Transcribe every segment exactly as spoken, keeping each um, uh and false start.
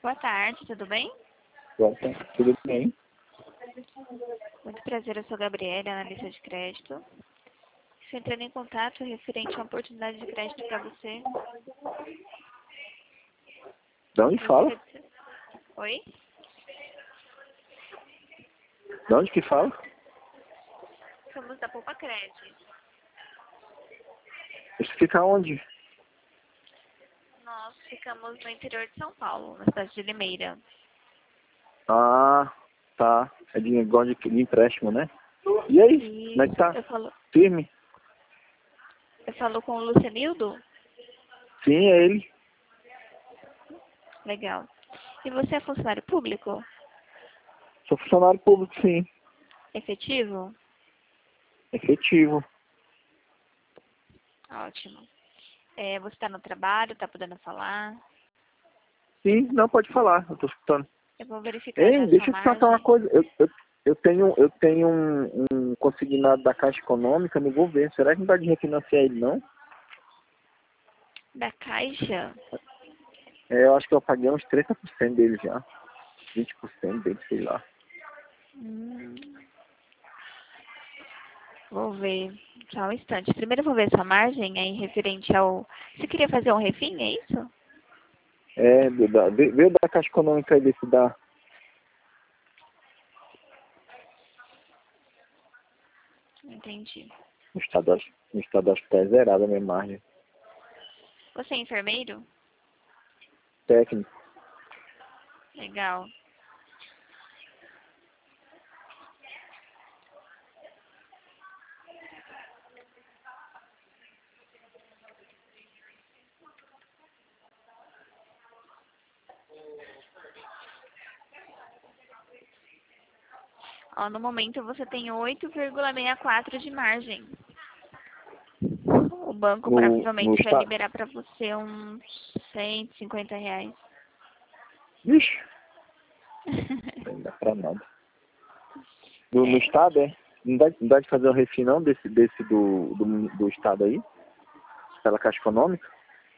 Boa tarde, tudo bem? Boa tarde, tudo bem? Muito prazer, eu sou a Gabriela, analista de crédito. Estou entrando em contato referente a uma oportunidade de crédito para você. De onde fala? Você... Oi? De onde que fala? Somos da Poupa Crédito. Isso fica onde? Nós ficamos no interior de São Paulo, na cidade de Limeira. Ah, tá. É de negócio de, de empréstimo, né? E aí? E Como é que tá? eu falo, Firme? eu falo com o Lucenildo? Sim, é ele. Legal. E você é funcionário público? Sou funcionário público, sim. Efetivo? Efetivo. Ótimo. É, você está no trabalho, está podendo falar? Sim, não, pode falar. Eu tô escutando. Eu vou verificar Ei, já a sua deixa eu te contar uma margem. coisa. Eu, eu, eu tenho, eu tenho um, um consignado da Caixa Econômica no governo. Será que não dá de refinanciar ele, não? Da Caixa? É, eu acho que eu paguei uns trinta por cento dele já. vinte por cento dele, sei lá. Hum, vou ver. Só um instante. Primeiro eu vou ver sua margem aí referente ao... Você queria fazer um refim, é isso? É, veio da, veio da Caixa Econômica aí desse da... Entendi. No estado, acho- no estado acho que tá zerada a minha margem. Você é enfermeiro? Técnico. Legal. Ó, no momento você tem oito vírgula sessenta e quatro de margem. O banco No, no provavelmente vai estado... liberar para você uns cento e cinquenta reais. Vixe, não dá pra nada. No, no É, estado, é? Não dá, não dá de fazer um refim não desse, desse do, do, do estado aí? Pela Caixa Econômica?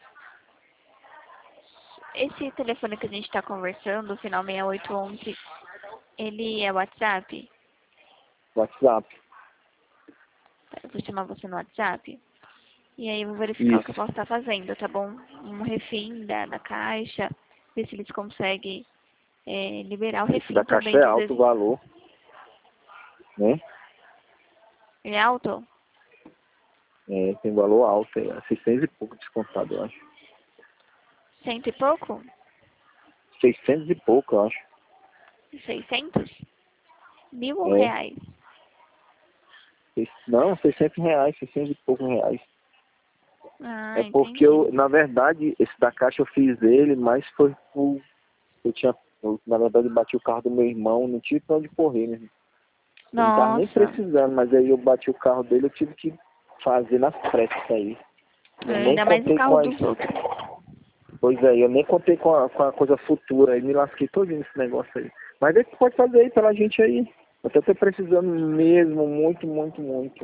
esse telefone que a gente está conversando, o final seis oito um um, ele é WhatsApp? WhatsApp. Eu vou chamar você no WhatsApp. E aí eu vou verificar o que eu Isso. posso estar fazendo, tá bom? Um refim da, da Caixa, ver se eles conseguem é, liberar o Esse refim da Caixa também é dos... alto o valor, né? É alto? É, tem valor alto, é seiscentos e pouco descontado, eu acho. Cento e pouco? seiscentos e pouco, eu acho. Seiscentos? Mil ou É. reais? Seis- Não, seiscentos reais, seiscentos e poucos reais. Ah, É porque entendi. eu, na verdade, esse da Caixa eu fiz ele, mas foi por... Eu tinha, eu, na verdade, bati o carro do meu irmão, não tive pra onde correr, né? Eu não tava nem Nossa, precisando, mas aí eu bati o carro dele, eu tive que fazer nas pressas aí. Eu nem ainda mais o contei com carro as... dos outros. Pois é, eu nem contei com a, com a coisa futura aí, me lasquei todinho nesse negócio aí. Mas é que pode fazer aí pela gente aí. Eu até tô precisando mesmo, muito, muito, muito.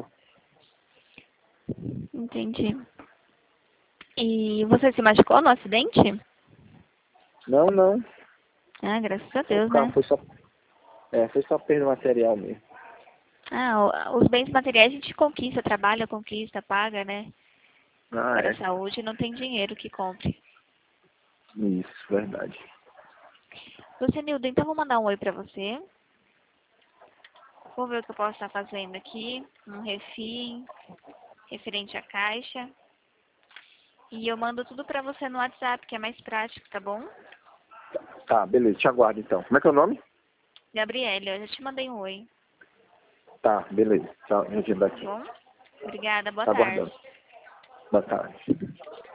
Entendi. E você se machucou no acidente? Não, não. Ah, graças a O Deus, carro né? foi só, é, foi só perda material mesmo. Ah, o- os bens materiais a gente conquista, trabalha, conquista, paga, né? Ah, Agora a é. saúde não tem dinheiro que compre. Isso, verdade. Lucenildo, então vou mandar um oi pra você. Vou ver o que eu posso estar fazendo aqui. Um refim, referente à caixa. E eu mando tudo pra você no WhatsApp, que é mais prático, tá bom? Tá, beleza, te aguardo então. Como é que é o nome? Gabriela, eu já te mandei um oi, Tá, beleza. Tchau, gente tá daqui. bom? Obrigada, boa Tá tarde. aguardando. Boa tarde.